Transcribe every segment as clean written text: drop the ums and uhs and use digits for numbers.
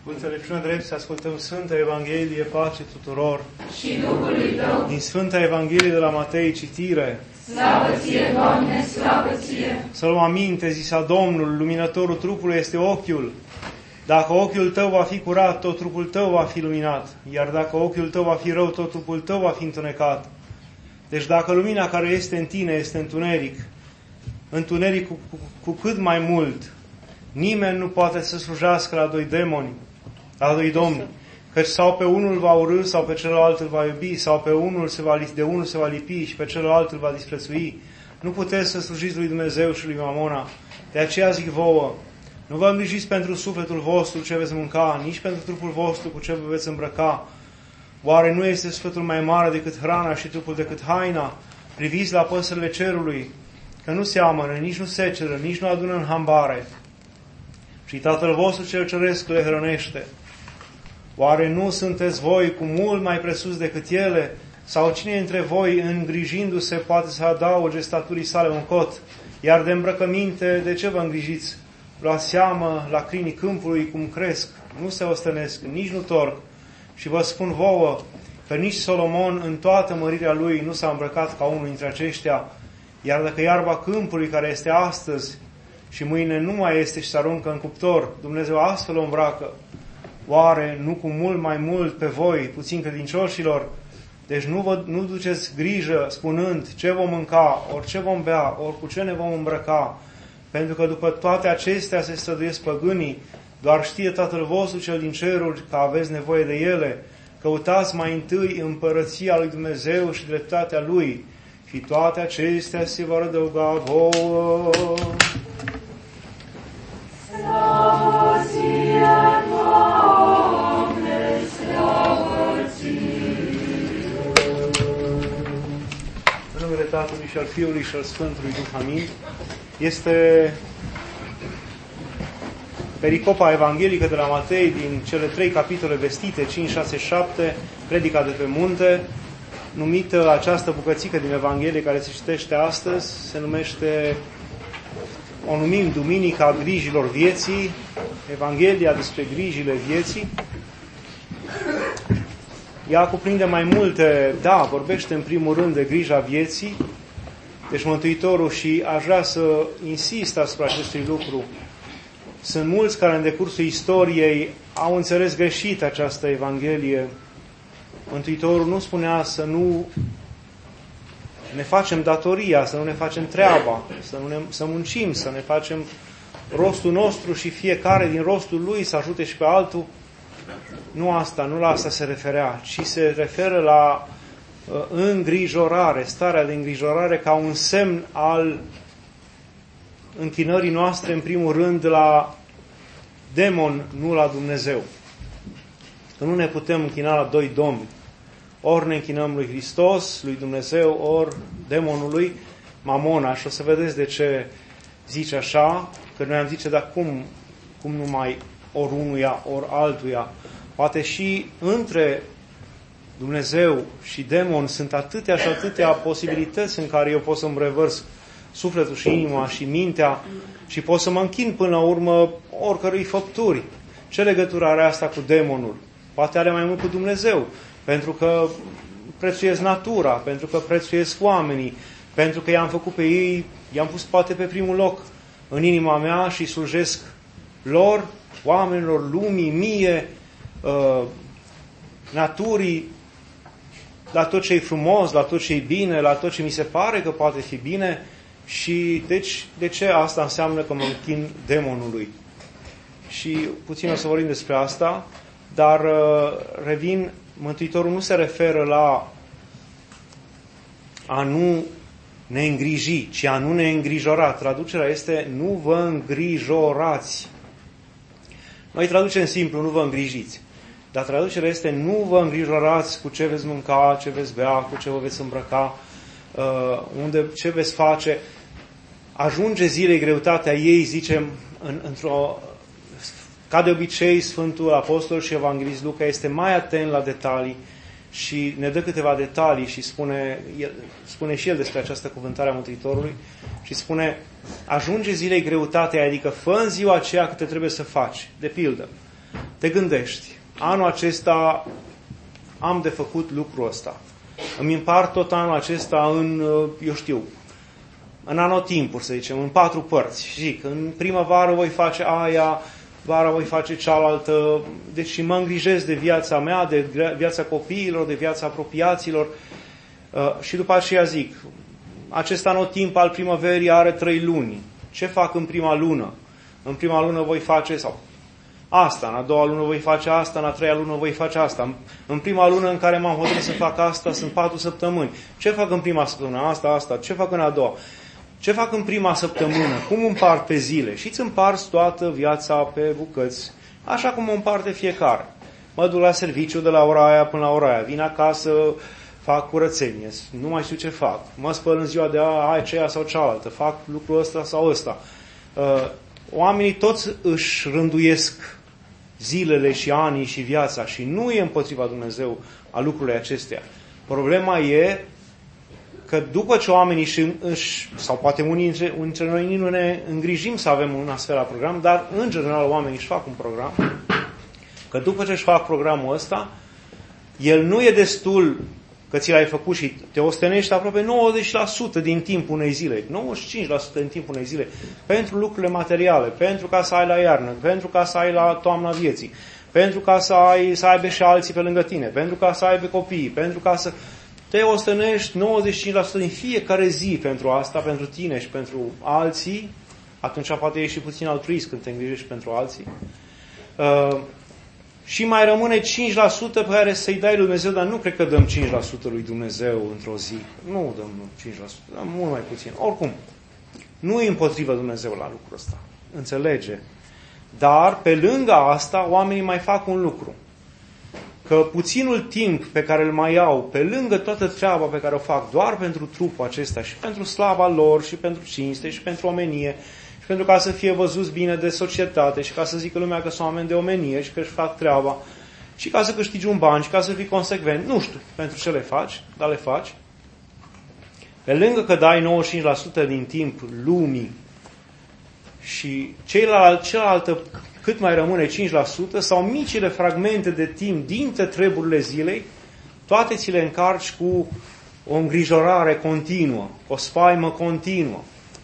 Cu înțelepciune drept să ascultăm Sfânta Evanghelie, pace tuturor. Și Duhului Tău. Din Sfânta Evanghelie de la Matei, citire. Slavă Ție, Doamne, slavă Ție! Să luăm aminte, zisa Domnul, luminătorul trupului este ochiul. Dacă ochiul tău va fi curat, tot trupul tău va fi luminat. Iar dacă ochiul tău va fi rău, tot trupul tău va fi întunecat. Deci dacă lumina care este în tine este întuneric, întuneric cu cât mai mult, nimeni nu poate să slujească la doi demoni, la doi domni. Căci sau pe unul va urâ, sau pe celălalt îl va iubi, sau pe unul de unul se va lipi și pe celălalt îl va disprețui. Nu puteți să slujiți lui Dumnezeu și lui Mamona. De aceea zic vouă, nu vă îngrijiți pentru sufletul vostru ce veți mânca, nici pentru trupul vostru cu ce vă veți îmbrăca. Oare nu este sufletul mai mare decât hrana și trupul decât haina? Priviți la păsările cerului, că nu seamănă, nici nu seceră, nici nu adună în hambare. Și Tatăl vostru cel ceresc le hrănește. Oare nu sunteți voi cu mult mai presus decât ele? Sau cine dintre voi, îngrijindu-se, poate să adauge staturii sale un cot? Iar de îmbrăcăminte, de ce vă îngrijiți? Luați seamă la crinii câmpului cum cresc, nu se ostănesc, nici nu torc. Și vă spun vouă că nici Solomon în toată mărirea lui nu s-a îmbrăcat ca unul dintre aceștia. Iar dacă iarba câmpului care este astăzi și mâine nu mai este și se aruncă în cuptor, Dumnezeu astfel o îmbracă, oare nu cu mult mai mult pe voi, puțin credincioșilor? Deci nu duceți grijă spunând ce vom mânca, ori ce vom bea, ori cu ce ne vom îmbrăca, pentru că după toate acestea se străduiesc păgânii. Doar știe Tatăl vostru cel din ceruri că aveți nevoie de ele. Căutați mai întâi împărăția lui Dumnezeu și dreptatea Lui și toate acestea se vor adăuga vouă. Slavă Ție, Doamne, slavă Ție! În numele Tatălui și al Fiului și al Sfântului Duh, amin. Este pericopa evanghelică de la Matei din cele 3 capitole vestite, 5, 6, 7, predica de pe munte, numită această bucățică din Evanghelie care se citește astăzi, se numește, o numim Duminica Grijilor Vieții, Evanghelia despre grijile vieții. Ea cuprinde mai multe, vorbește în primul rând de grija vieții, deci Mântuitorul, și aș vrea să insist asupra acestui lucru. Sunt mulți care în decursul istoriei au înțeles greșit această Evanghelie. Mântuitorul nu spunea să nu ne facem datoria, să nu ne facem treaba, să muncim, să ne facem rostul nostru și fiecare din rostul lui să ajute și pe altul. Nu la asta se referea, ci se referă la îngrijorare, starea de îngrijorare ca un semn al închinării noastre, în primul rând, la demon, nu la Dumnezeu. Că nu ne putem închina la doi domni. Ori ne închinăm lui Hristos, lui Dumnezeu, ori demonului, Mamona. Și o să vedeți de ce zice așa, că noi am zice, dar cum numai ori unuia, ori altuia? Poate și între Dumnezeu și demon sunt atâtea și atâtea posibilități în care eu pot să-mi revărs sufletul și inima și mintea și pot să mă închin până la urmă oricărui făpturi. Ce legătură are asta cu demonul? Poate are mai mult cu Dumnezeu, pentru că prețuiesc natura, pentru că prețuiesc oamenii, pentru că i-am făcut pe ei, i-am pus poate pe primul loc în inima mea și slujesc lor, oamenilor, lumii, mie, naturii, la tot ce e frumos, la tot ce e bine, la tot ce mi se pare că poate fi bine. Și deci, de ce asta înseamnă că mă închin demonului? Și puțin o să vorbim despre asta, dar revin, Mântuitorul nu se referă la a nu ne îngriji, ci a nu ne îngrijora. Traducerea este nu vă îngrijorați. Noi traducem simplu, nu vă îngrijiți. Dar traducerea este nu vă îngrijorați cu ce veți mânca, ce veți bea, cu ce vă veți îmbrăca, ce veți face. Ajunge zilei greutatea ei, zicem, ca de obicei, Sfântul Apostol și Evanghelist Luca este mai atent la detalii și ne dă câteva detalii și spune și el despre această cuvântare a Mântuitorului și spune, ajunge zilei greutatea, adică fă în ziua aceea câte trebuie să faci. De pildă, te gândești, anul acesta am de făcut lucrul ăsta. Îmi împart tot anul acesta în, în anotimpuri, să zicem, în 4 părți. Și zic, în primăvară voi face aia, vara voi face cealaltă. Deci mă îngrijesc de viața mea, de viața copiilor, de viața apropiaților. Și după aceea zic, acest anotimp al primăverii are 3 luni. Ce fac în prima lună? În prima lună voi face sau asta, în a doua lună voi face asta, în a treia lună voi face asta. În prima lună în care m-am hotărât să fac asta sunt 4 săptămâni. Ce fac în prima săptămână? Asta. Ce fac în a doua? Ce fac în prima săptămână? Cum împart pe zile? Și îți împarți toată viața pe bucăți, așa cum o împarte fiecare. Mă duc la serviciu de la ora aia până la ora aia, vin acasă, fac curățenie, nu mai știu ce fac. Mă spăl în ziua de aceea sau cealaltă, fac lucrul ăsta sau ăsta. Oamenii toți își rânduiesc zilele și anii și viața și nu e împotriva Dumnezeu a lucrurile acestea. Problema e că după ce oamenii sau poate unii dintre noi nu ne îngrijim să avem un astfel de program, dar în general oamenii își fac un program, că după ce își fac programul ăsta, el nu e destul că ți l-ai făcut și te ostenești aproape 90% din timpul unei zile, 95% din timpul unei zile, pentru lucrurile materiale, pentru ca să ai la iarnă, pentru ca să ai la toamna vieții, pentru ca să aibă și alții pe lângă tine, pentru ca să aibă copii, pentru ca să te ostenești 95% din fiecare zi pentru asta, pentru tine și pentru alții, atunci poate ești și puțin altruist când te îngrijești pentru alții. Și mai rămâne 5% pe care să-i dai lui Dumnezeu, dar nu cred că dăm 5% lui Dumnezeu într-o zi. Nu dăm 5%, dăm mult mai puțin. Oricum, nu e împotrivă Dumnezeu la lucrul ăsta. Înțelege. Dar, pe lângă asta, oamenii mai fac un lucru. Că puținul timp pe care îl mai au, pe lângă toată treaba pe care o fac, doar pentru trupul acesta și pentru slava lor și pentru cinste și pentru omenie, și pentru ca să fie văzuți bine de societate și ca să zică lumea că sunt oameni de omenie și că își fac treaba și ca să câștigi un bani și ca să fii consecvent. Nu știu pentru ce le faci, dar le faci. Pe lângă că dai 95% din timp lumii și cealaltă cât mai rămâne 5% sau micile fragmente de timp dintre treburile zilei, toate ți le încarci cu o îngrijorare continuă, o spaimă continuă.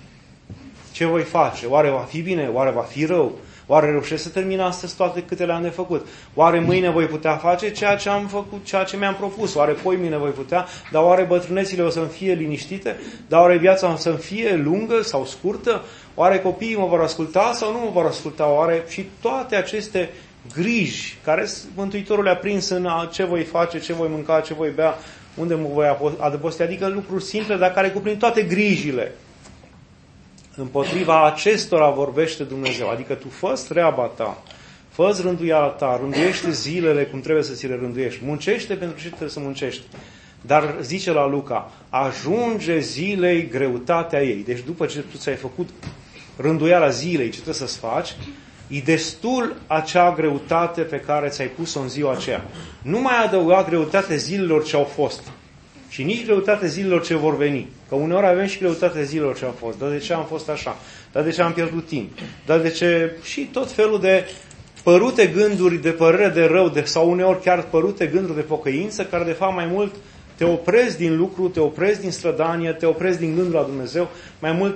Ce voi face? Oare va fi bine? Oare va fi rău? Oare reușesc să termin astăzi toate câte le-am de făcut? Oare mâine voi putea face ceea ce am făcut, ceea ce mi-am propus? Oare poimâine voi putea? Dar oare bătrânețile o să-mi fie liniștite? Dar oare viața o să-mi fie lungă sau scurtă? Oare copiii mă vor asculta sau nu mă vor asculta? Oare? Și toate aceste griji care Mântuitorul le-a prins în ce voi face, ce voi mânca, ce voi bea, unde mă voi adăposti, adică lucruri simple, dar care cuprind toate grijile. Împotriva acestora vorbește Dumnezeu. Adică tu fă-ți treaba ta, fă-ți rânduiala ta, rânduiește zilele cum trebuie să ți le rânduiești, muncește pentru ce trebuie să muncești. Dar zice la Luca, ajunge zilei greutatea ei. Deci după ce tu ți-ai făcut rânduiala zilei, ce trebuie să-ți faci, e destul acea greutate pe care ți-ai pus-o în ziua aceea. Nu mai adăuga greutatea zilelor ce au fost. Și nici greutatea zilelor ce vor veni. Că uneori avem și greutatea zilelor ce au fost. Dar de ce am fost așa? Dar de ce am pierdut timp? Dar de ce? Și tot felul de părute gânduri de părere de rău, sau uneori chiar părute gânduri de pocăință, care de fapt mai mult te oprezi din lucru, te oprezi din strădanie, te oprezi din gândul la Dumnezeu. Mai mult,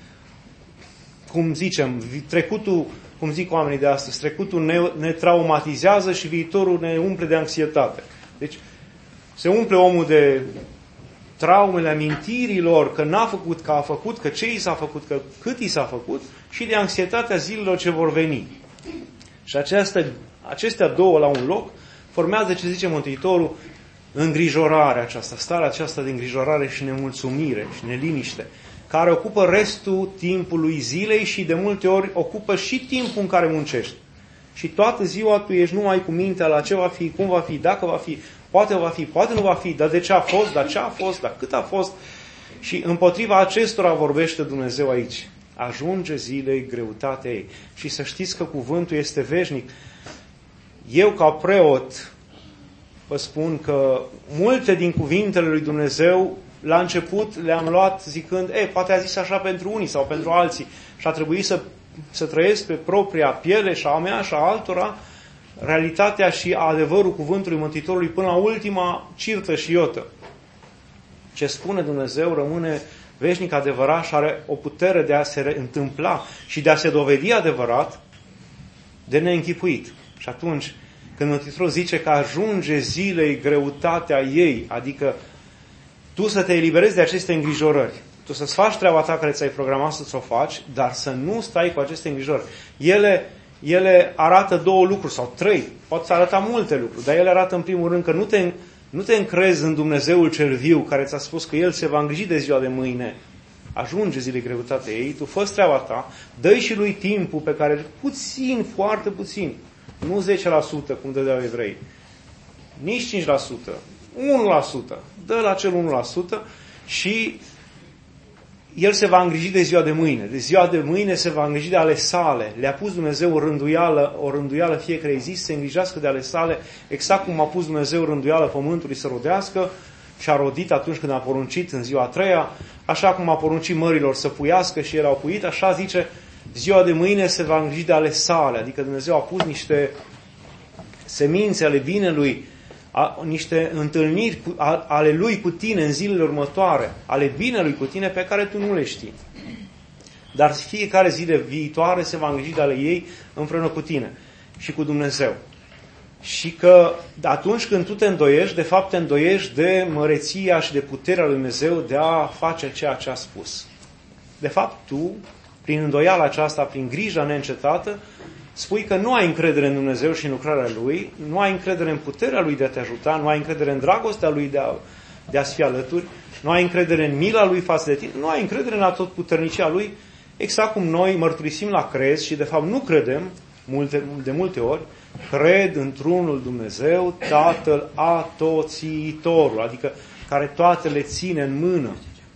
cum zicem, trecutul, cum zic oamenii de astăzi, trecutul ne traumatizează și viitorul ne umple de anxietate. Deci, se umple omul de traumele amintirilor, că n-a făcut, că a făcut, că ce i s-a făcut, că cât i s-a făcut și de anxietatea zilelor ce vor veni. Și acestea două la un loc formează, ce zice Mântuitorul, îngrijorarea aceasta, starea aceasta de îngrijorare și nemulțumire și neliniște, care ocupă restul timpului zilei și de multe ori ocupă și timpul în care muncești. Și toată ziua tu ești numai cu mintea la ce va fi, cum va fi, dacă va fi, poate nu va fi, dar de ce a fost, dar ce a fost, dar cât a fost. Și împotriva acestora vorbește Dumnezeu aici. Ajunge zilei greutatea ei. Și să știți că cuvântul este veșnic. Eu ca preot vă spun că multe din cuvintele lui Dumnezeu la început le-am luat zicând, poate a zis așa pentru unii sau pentru alții și a trebuit să trăiesc pe propria piele și a mea și a altora realitatea și adevărul cuvântului Mântuitorului până la ultima cirtă și iotă. Ce spune Dumnezeu rămâne veșnic adevărat și are o putere de a se întâmpla și de a se dovedi adevărat de neînchipuit. Și atunci, când Mântuitorul zice că ajunge zilei greutatea ei, adică tu să te eliberezi de aceste îngrijorări, tu să-ți faci treaba ta care ți-ai programat să-ți o faci, dar să nu stai cu aceste îngrijorări. Ele arată două lucruri sau trei, pot să arăta multe lucruri, dar ele arată în primul rând că nu te încrezi în Dumnezeul cel viu care ți-a spus că El se va îngriji de ziua de mâine. Ajunge zilei greutatea ei, tu fă treaba ta, dă-i și lui timpul pe care puțin, foarte puțin, nu 10% cum dădeau evrei, nici 5%, 1%, dă la cel 1% și El se va îngriji de ziua de mâine. De ziua de mâine se va îngriji de ale sale. Le-a pus Dumnezeu o rânduială fiecare zi să se îngrijească de ale sale, exact cum a pus Dumnezeu rânduială pământului să rodească și a rodit atunci când a poruncit în ziua a treia, așa cum a poruncit mărilor să puiască și ele au puit, așa zice, ziua de mâine se va îngriji de ale sale. Adică Dumnezeu a pus niște semințe ale binelui, niște întâlniri ale Lui cu tine în zilele următoare, ale binelui cu tine pe care tu nu le știi. Dar fiecare zi de viitoare se va îngriji de ale ei împreună cu tine și cu Dumnezeu. Și că atunci când tu te îndoiești, de fapt te îndoiești de măreția și de puterea lui Dumnezeu de a face ceea ce a spus. De fapt tu, prin îndoiala aceasta, prin grija neîncetată, spui că nu ai încredere în Dumnezeu și în lucrarea Lui, nu ai încredere în puterea Lui de a te ajuta, nu ai încredere în dragostea Lui de a-ți fi alături, nu ai încredere în mila Lui față de tine, nu ai încredere în atotputernicia Lui, exact cum noi mărturisim la crez și de fapt nu credem, de multe ori, cred într-unul Dumnezeu, Tatăl Atoțiitorul, adică care toate le ține în mână.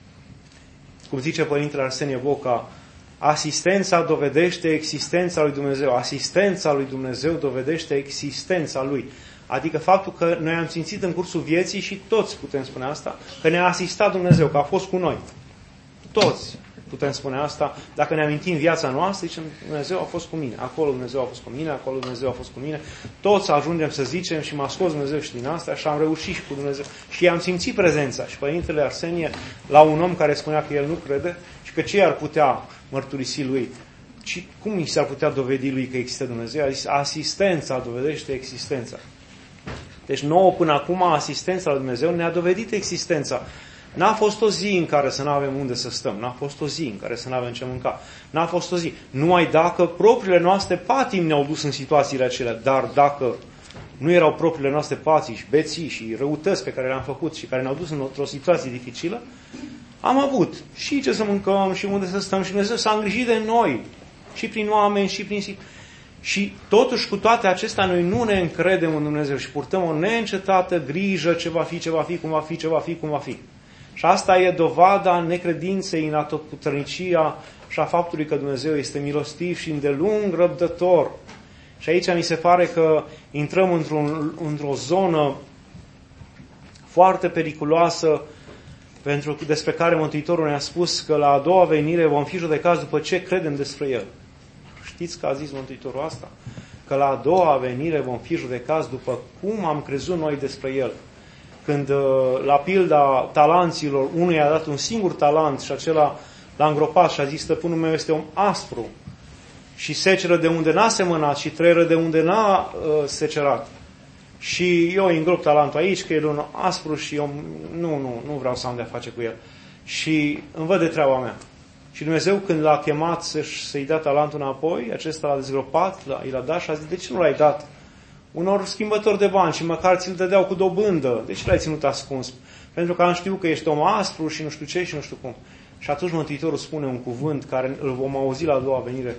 Cum zice Părintele Arsenie Boca, asistența dovedește existența lui Dumnezeu. Asistența lui Dumnezeu dovedește existența Lui. Adică faptul că noi am simțit în cursul vieții, și toți putem spune asta, că ne-a asistat Dumnezeu, că a fost cu noi. Toți putem spune asta. Dacă ne amintim viața noastră, zicem, Dumnezeu a fost cu mine. Acolo Dumnezeu a fost cu mine, acolo Dumnezeu a fost cu mine. Toți ajungem să zicem și m-a scos Dumnezeu și din asta și am reușit și cu Dumnezeu. Și am simțit prezența. Și Părintele Arsenie, la un om care spunea că el nu crede și că ce ar putea mărturisi lui, și cum i s-ar putea dovedi lui că există Dumnezeu? A zis, asistența dovedește existența. Deci nouă până acum asistența lui Dumnezeu ne-a dovedit existența. N-a fost o zi în care să nu avem unde să stăm, n-a fost o zi în care să nu avem ce mânca, n-a fost o zi. Numai dacă propriile noastre patimi ne-au dus în situațiile acelea, dar dacă nu erau propriile noastre patii și beții și răutăți pe care le-am făcut și care ne-au dus într-o situație dificilă, am avut și ce să mâncăm și unde să stăm și Dumnezeu s-a îngrijit de noi și prin oameni și prin... Și totuși cu toate acestea noi nu ne încredem în Dumnezeu și purtăm o neîncetată grijă ce va fi, ce va fi, cum va fi, ce va fi, cum va fi. Și asta e dovada necredinței în atotputernicia și a faptului că Dumnezeu este milostiv și îndelung răbdător. Și aici mi se pare că intrăm într-o zonă foarte periculoasă despre care Mântuitorul ne-a spus că la a doua venire vom fi judecați după ce credem despre El. Știți că a zis Mântuitorul asta? Că la a doua venire vom fi judecați după cum am crezut noi despre El. Când la pilda talanților, unui a dat un singur talent și acela l-a îngropat și a zis, stăpânul meu este om aspru și seceră de unde n-a semănat și trăieră de unde n-a secerat. Și eu îi îngrop talentul aici, că el e un aspru și eu nu vreau să am de-a face cu el. Și îmi văd de treaba mea. Și Dumnezeu, când l-a chemat să-i dea talentul înapoi, acesta l-a dezgropat, i l-a dat și a zis, de ce nu l-ai dat unor schimbători de bani și măcar ți-l dădeau cu dobândă? De ce l-ai ținut ascuns? Pentru că am știut că ești om aspru și nu știu ce și nu știu cum. Și atunci Mântuitorul spune un cuvânt care îl vom auzi la a doua venire.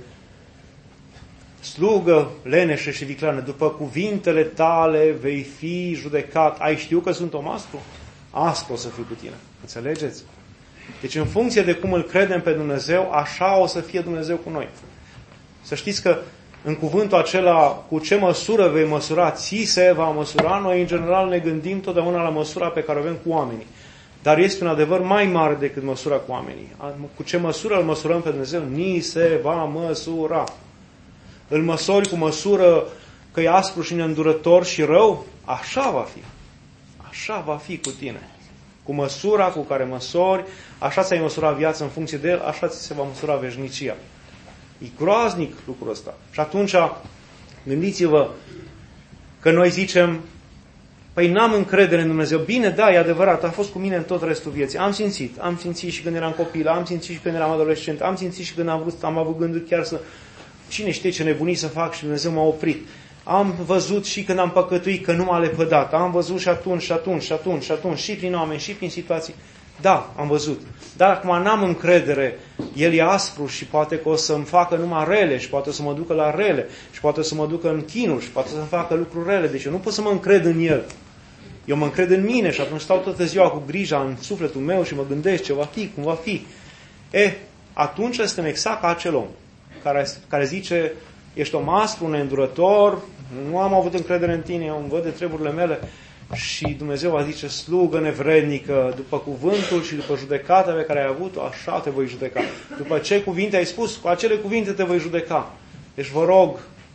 Slugă leneșă și vicleană, după cuvintele tale vei fi judecat. Ai știut că sunt om aspru? Aspru o să fiu cu tine. Înțelegeți? Deci în funcție de cum îl credem pe Dumnezeu, așa o să fie Dumnezeu cu noi. Să știți că în cuvântul acela, cu ce măsură vei măsura, ți se va măsura, noi în general ne gândim totdeauna la măsura pe care o avem cu oamenii. Dar este un adevăr mai mare decât măsura cu oamenii. Cu ce măsură îl măsurăm pe Dumnezeu? Ni se va măsura. Îl măsori cu măsură că e aspru și neîndurător și rău, așa va fi. Așa va fi cu tine. Cu măsura cu care măsori, așa ți-ai măsurat viața în funcție de el, așa ți se va măsura veșnicia. E groaznic lucrul ăsta. Și atunci, gândiți-vă că noi zicem, păi n-am încredere în Dumnezeu. Bine, da, e adevărat, a fost cu mine în tot restul vieții. Am simțit și când eram copil, am simțit și când eram adolescent, am simțit și când am avut gânduri chiar să, cine știe ce nebunii să fac și Dumnezeu m-a oprit. Am văzut și când am păcătuit că nu m-a lepădat. Am văzut și atunci, și prin oameni, și prin situații. Da, am văzut. Dar acum n-am încredere. El e aspru și poate că o să-mi facă numai rele și poate să mă ducă la rele și poate să mă ducă în chinuri și poate să-mi facă lucruri rele. Deci eu nu pot să mă încred în el. Eu mă încred în mine și atunci stau toată ziua cu grija în sufletul meu și mă gândesc ce va fi, cum va fi. Atunci suntem exact ca acel om care zice, ești om aspru, neîndurător, nu am avut încredere în tine, eu îmi văd de treburile mele. Și Dumnezeu va zice, slugă nevrednică, după cuvântul și după judecata pe care ai avut-o, așa te voi judeca. După ce cuvinte ai spus, cu acele cuvinte te voi judeca. Deci vă rog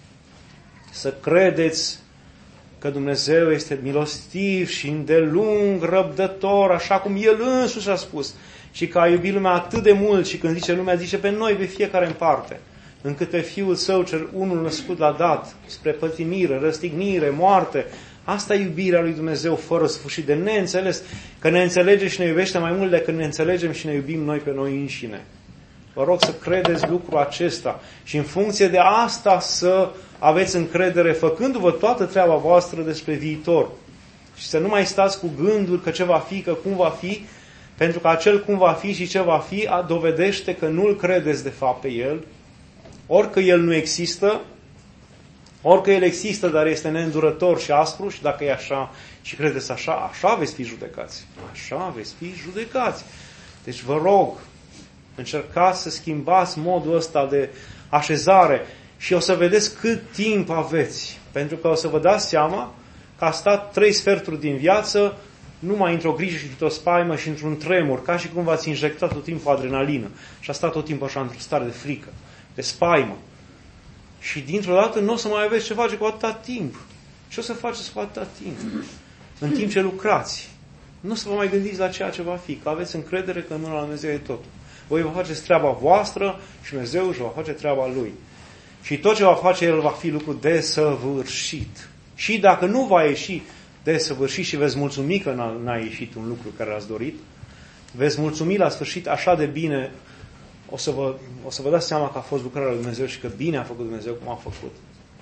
să credeți că Dumnezeu este milostiv și îndelung răbdător, așa cum El însuși a spus. Și că a iubit lumea atât de mult și când zice lumea, zice pe noi, pe fiecare în parte. Încât pe Fiul Său, cel unul născut l-a dat, spre pătimire, răstignire, moarte. Asta e iubirea lui Dumnezeu fără sfârșit, de neînțeles. Că ne înțelege și ne iubește mai mult decât ne înțelegem și ne iubim noi pe noi înșine. Vă rog să credeți lucrul acesta și în funcție de asta să aveți încredere, făcându-vă toată treaba voastră despre viitor. Și să nu mai stați cu gândul că ce va fi, că cum va fi, pentru că acel cum va fi și ce va fi dovedește că nu-L credeți de fapt pe El, ori că El nu există, ori că El există, dar este neîndurător și aspru și dacă e așa și credeți așa, așa veți fi judecați. Așa veți fi judecați. Deci vă rog, încercați să schimbați modul ăsta de așezare și o să vedeți cât timp aveți. Pentru că o să vă dați seama că a stat 3 sferturi din viață numai într-o grijă și într-o spaimă și într-un tremur, ca și cum v-ați injectat tot timpul adrenalină și a stat tot timpul așa într-o stare de frică, de spaimă. Și dintr-o dată nu o să mai aveți ce face cu atâta timp. Ce o să faceți cu atâta timp? În timp ce lucrați. Nu o să vă mai gândiți la ceea ce va fi, că aveți încredere că în mâna lui Dumnezeu e totul. Voi vă faceți treaba voastră și Dumnezeu își va face treaba Lui. Și tot ce va face El va fi lucru desăvârșit. Și dacă nu va ieși desăvârșit și veți mulțumi că n-a ieșit un lucru care l-ați dorit, veți mulțumi la sfârșit așa de bine, o să vă dați seama că a fost lucrarea lui Dumnezeu și că bine a făcut Dumnezeu cum a făcut.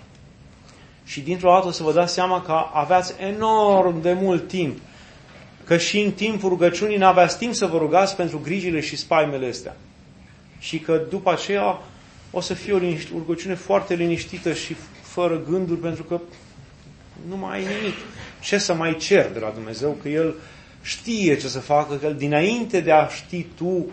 Și dintr-o dată o să vă dați seama că aveați enorm de mult timp. Că și în timpul rugăciunii n-aveați timp să vă rugați pentru grijile și spaimele astea. Și că după aceea o să fie o rugăciune foarte liniștită și fără gânduri, pentru că nu mai ai nimic. Ce să mai cer de la Dumnezeu? Că El știe ce să facă, că dinainte de a ști tu,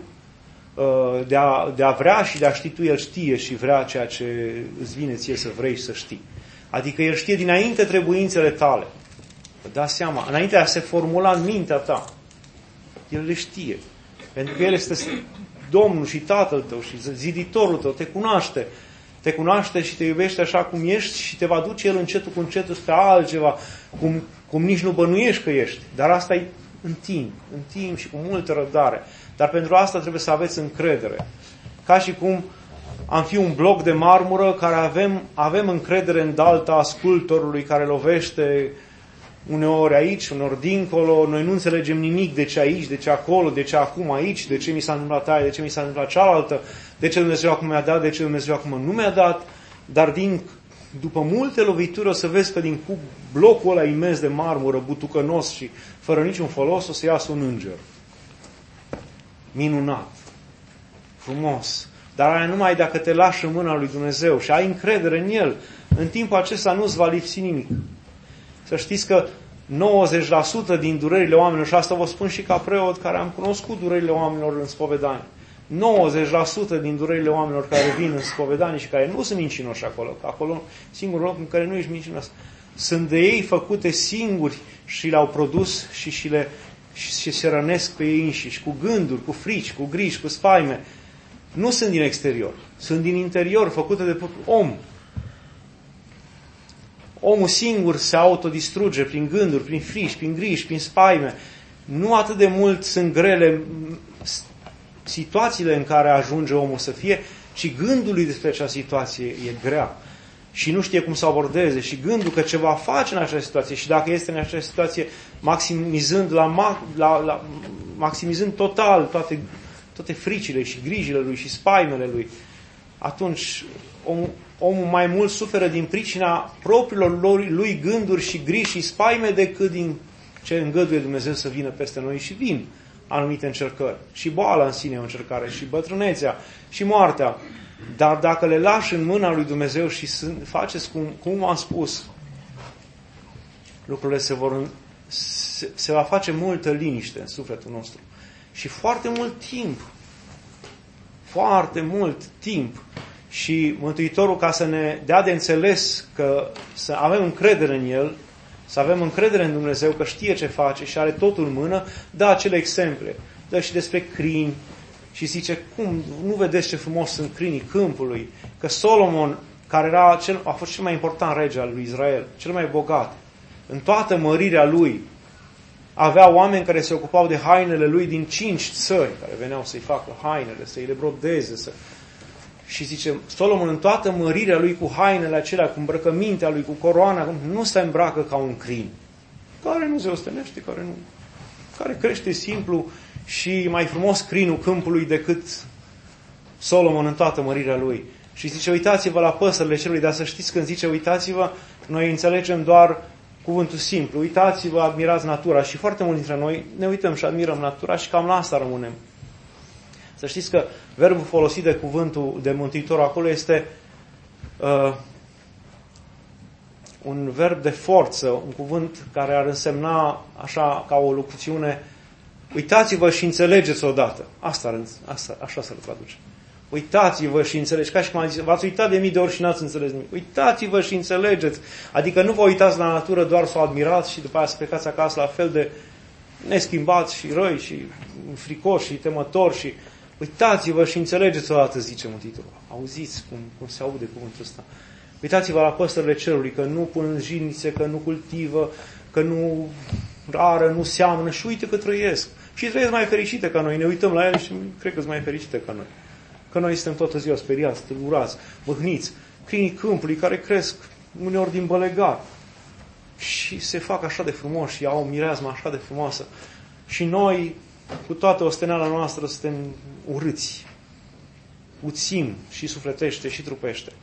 de a vrea și de a ști tu, El știe și vrea ceea ce îți vine ție să vrei și să știi. Adică El știe dinainte trebuințele tale. Vă dați seama, înainte de a se formula în mintea ta, El le știe. Pentru că El este Domnul și Tatăl tău și ziditorul tău, te cunoaște. Te cunoaște și te iubește așa cum ești și te va duce El încetul cu încetul spre altceva, cum nici nu bănuiești că ești. Dar asta e în timp și cu multă răbdare. Dar pentru asta trebuie să aveți încredere. Ca și cum am fi un bloc de marmură care avem încredere în dalta sculptorului care lovește uneori aici, uneori dincolo, noi nu înțelegem nimic de ce aici, de ce acolo, de ce acum aici, de ce mi s-a întâmplat aia, de ce mi s-a întâmplat cealaltă, de ce Dumnezeu acum mi-a dat, de ce Dumnezeu acum nu mi-a dat, dar după multe lovituri o să vezi că din blocul ăla imens de marmură, butucănos și fără niciun folos, o să iasă un înger. Minunat. Frumos. Dar aia numai dacă te lași în mâna lui Dumnezeu și ai încredere în El, în timpul acesta nu-ți va lipsi nimic. Să știți că 90% din durerile oamenilor, și asta vă spun și ca preot care am cunoscut durerile oamenilor în spovedanie, 90% din durerile oamenilor care vin în spovedanie și care nu sunt mincinoși acolo, că acolo singurul loc în care nu ești mincinos, sunt de ei făcute singuri și le-au produs și se rănesc pe ei înșiși, cu gânduri, cu frici, cu griji, cu spaime. Nu sunt din exterior, sunt din interior, făcute de om. omul singur se autodistruge prin gânduri, prin frici, prin griji, prin spaime. Nu atât de mult sunt grele situațiile în care ajunge omul să fie, ci gândul lui despre acea situație e grea. Și nu știe cum să abordeze. Și gândul că ce va face în această situație și dacă este în această situație maximizând total toate fricile și grijile lui și spaimele lui, atunci omul mai mult suferă din pricina propriilor lui gânduri și griji și spaime decât din ce îngăduie Dumnezeu să vină peste noi și vin anumite încercări. Și boala în sine e o încercare, și bătrânețea, și moartea. Dar dacă le lași în mâna lui Dumnezeu și faceți cum am spus, lucrurile se va face multă liniște în sufletul nostru. Și foarte mult timp. Și Mântuitorul, ca să ne dea de înțeles că să avem încredere în El, să avem încredere în Dumnezeu că știe ce face și are totul în mână, dă acele exemple. Dă și despre crini și zice, cum, nu vedeți ce frumos sunt crinii câmpului? Că Solomon, care a fost cel mai important rege al lui Israel, cel mai bogat, în toată mărirea lui, avea oameni care se ocupau de hainele lui din 5 țări, care veneau să-i facă hainele, să-i le brodeze, Și zice, Solomon în toată mărirea lui cu hainele acelea, cu îmbrăcămintea lui, cu coroana, nu se îmbracă ca un crin, care nu se ostenește, care crește simplu și mai frumos crinul câmpului decât Solomon în toată mărirea lui. Și zice, uitați-vă la păsările cerului, dar să știți când zice, uitați-vă, noi înțelegem doar cuvântul simplu, uitați-vă, admirați natura. Și foarte mulți dintre noi ne uităm și admirăm natura și cam la asta rămânem. Să știți că verbul folosit de cuvântul de Mântuitor acolo este un verb de forță, un cuvânt care ar însemna așa ca o locuțiune, uitați-vă și înțelegeți odată. Așa se traduce. Uitați-vă și înțelegeți. Ca și cum am zis, v-ați uitat de mii de ori și n-ați înțeles nimic. Uitați-vă și înțelegeți. Adică nu vă uitați la natură doar să o admirați și după aia să plecați acasă la fel de neschimbați și răi și fricoși și temători și uitați-vă și înțelegeți odată, zice Mântuitorul. Auziți cum se aude cuvântul ăsta. Uitați-vă la păsările cerului, că nu pun jinițe, că nu cultivă, că nu ară, nu seamănă și uite că trăiesc. Și trăiesc mai fericite ca noi. Ne uităm la ele și cred că sunt mai fericite ca noi. Că noi suntem toată ziua speriați, tulburați, mâhniți, crinii câmpului care cresc uneori din bălegar. Și se fac așa de frumos și au o mireazmă așa de frumoasă. Și noi, cu toată osteneala noastră, suntem urâți. Uțim și sufletește și trupește.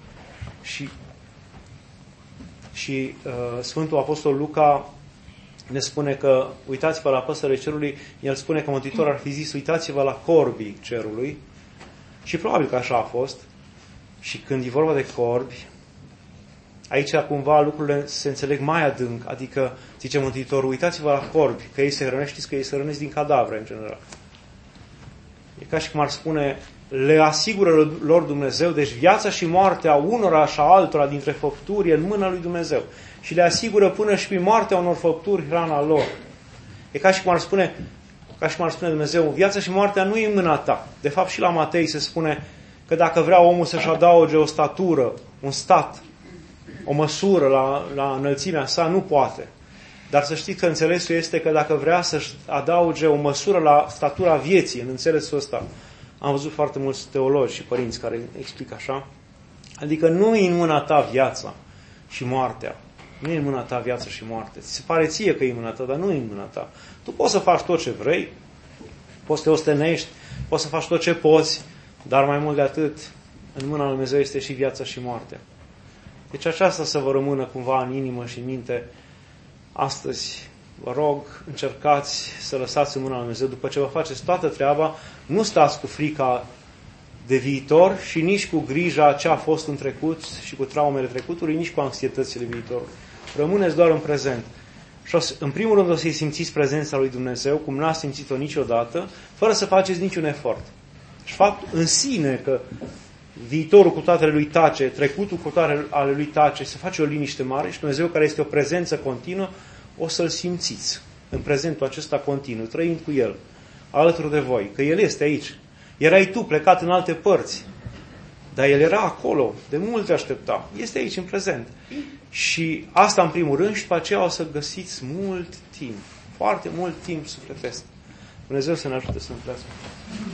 Și Sfântul Apostol Luca ne spune că uitați-vă la păsările cerului, el spune că Mântuitorul ar fi zis uitați-vă la corbii cerului și probabil că așa a fost. Și când e vorba de corbi, aici cumva lucrurile se înțeleg mai adânc, adică zice Mântuitorul, uitați-vă la corbi, că ei se hrănesc, știți că ei se hrănesc din cadavre în general. E ca și cum ar spune, le asigură lor Dumnezeu, deci viața și moartea unora și a altora dintre făpturi e în mâna lui Dumnezeu. Și le asigură până și prin moartea unor făpturi hrana lor. E ca și cum ar spune Dumnezeu, viața și moartea nu e în mâna ta. De fapt și la Matei se spune că dacă vrea omul să-și adauge o statură, un stat, o măsură la înălțimea sa, nu poate. Dar să știți că înțelesul este că dacă vrea să-și adauge o măsură la statura vieții, în înțelesul ăsta, am văzut foarte mulți teologi și părinți care explică așa, adică nu e în mâna ta viața și moartea. Nu e în mâna ta viața și moarte. Ți se pare ție că e în mâna ta, dar nu e în mâna ta. Tu poți să faci tot ce vrei, poți să te ostenești, poți să faci tot ce poți, dar mai mult de atât, în mâna lui Dumnezeu este și viața și moartea. Deci aceasta să vă rămână cumva în inimă și în minte. Astăzi, vă rog, încercați să lăsați în mâna lui Dumnezeu. După ce vă faceți toată treaba, nu stați cu frica de viitor și nici cu grija ce a fost în trecut și cu traumele trecutului, nici cu anxietățile viitorului. Rămâneți doar în prezent. Și în primul rând o să-i simțiți prezența lui Dumnezeu, cum n-ați simțit-o niciodată, fără să faceți niciun efort. Și fapt în sine că viitorul cu toate lui tace, trecutul cu toate ale lui tace, se face o liniște mare și Dumnezeu, care este o prezență continuă, o să-L simțiți în prezentul acesta continuu, trăind cu El, alături de voi, că El este aici. Erai tu plecat în alte părți, Dar El era acolo, de mult aștepta. Este aici în prezent. Și asta în primul rând și după aceea o să găsiți mult timp. Foarte mult timp sufletesc. Dumnezeu să ne ajute să împlească.